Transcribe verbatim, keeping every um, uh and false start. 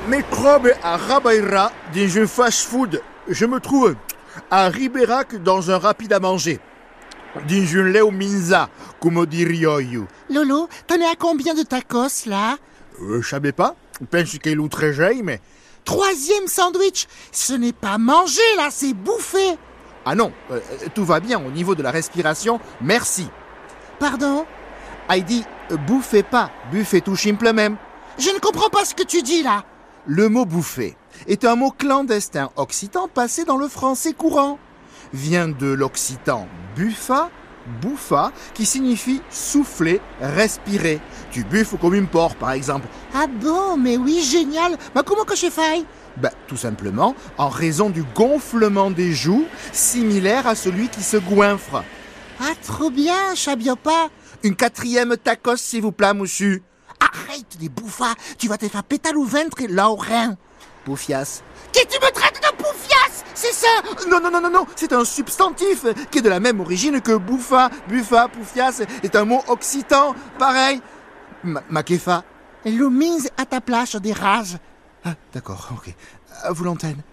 Microbe à Rabaira dans un fast-food. Je me trouve à Ribérac dans un rapide à manger. Dans un Léo Minza, comme dirait you. Lolo, t'en es à combien de tacos, là? Euh, je savais pas. Je pense qu'il est très jeune, mais... Troisième sandwich. Ce n'est pas manger, là, c'est bouffer. Ah non, euh, tout va bien au niveau de la respiration, merci. Pardon? Heidi, bouffez pas, buffez tout simple même. Je ne comprends pas ce que tu dis, là. Le mot bouffer est un mot clandestin occitan passé dans le français courant. Vient de l'occitan buffa, bouffa, qui signifie souffler, respirer. Tu buffes comme une porc, par exemple. Ah bon, mais oui, génial. Mais comment que je fais? Ben, tout simplement en raison du gonflement des joues, similaire à celui qui se goinfre. Ah, trop bien, Chabiopa. Une quatrième tacos, s'il vous plaît, monsieur. Arrête des bouffas, tu vas te faire pétale au ventre et là au rein. Poufias. Qui tu me traites de poufias? C'est ça? Non, non, non, non, non, c'est un substantif qui est de la même origine que bouffa, buffa, poufias, est un mot occitan, pareil. Ma- Makefa. Le mise à ta place des rages. Ah, d'accord, ok. À vous l'antenne.